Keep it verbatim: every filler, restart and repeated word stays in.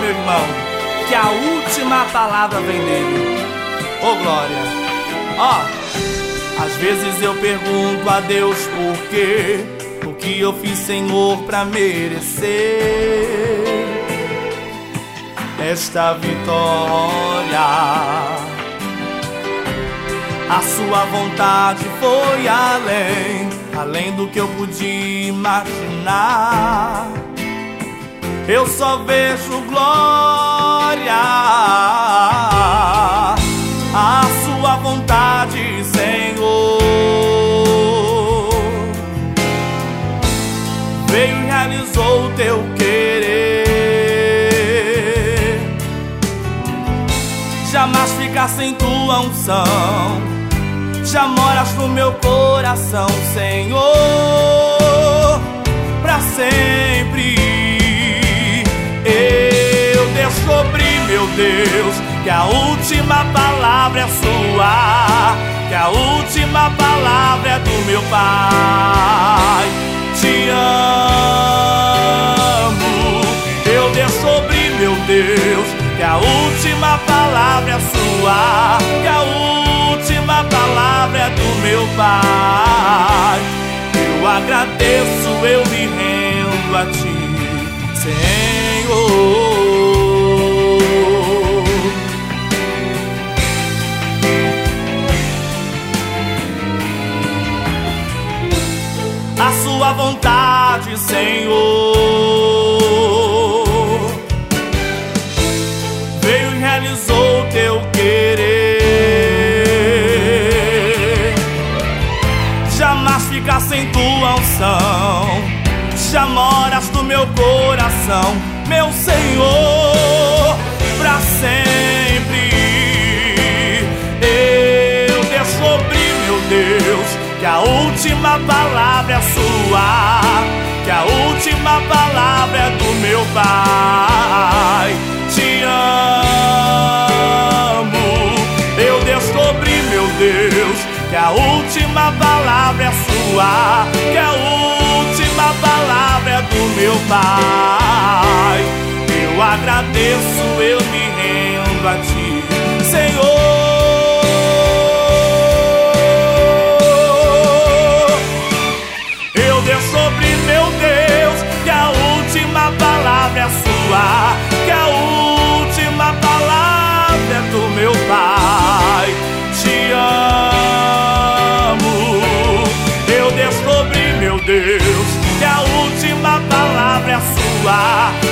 meu irmão, que a última palavra vem dele. Ô glória! Ó, às vezes eu pergunto a Deus por quê, o que eu fiz, Senhor, pra merecer esta vitória. A sua vontade foi além, além do que eu podia imaginar. Eu só vejo glória. A sua vontade, Senhor, veio e realizou o teu querer. Jamais ficar sem tua unção, já moras no meu coração, Senhor, pra sempre. Eu descobri, meu Deus, que a última palavra é sua, que a última palavra é do meu Pai. Te amo. Eu descobri, meu Deus, que a última palavra é sua, que a última palavra é do meu Pai. Eu agradeço, eu me rendo a ti, Senhor. A sua vontade, Senhor, veio e realizou o teu querer. Jamais ficar sem tua unção, já moras no meu coração, meu Senhor, pra sempre. Eu descobri, meu Deus, que a última palavra é sua, que a última palavra é do meu Pai. Te amo. Eu descobri, meu Deus, que a última palavra é sua, que a última palavra é do meu Pai. Eu agradeço, eu me rendo a ti, Senhor. Eu descobri, meu Deus, que a última palavra é sua, que a última palavra é do meu Pai. Te amo. Eu descobri, meu Deus, que a última palavra é sua,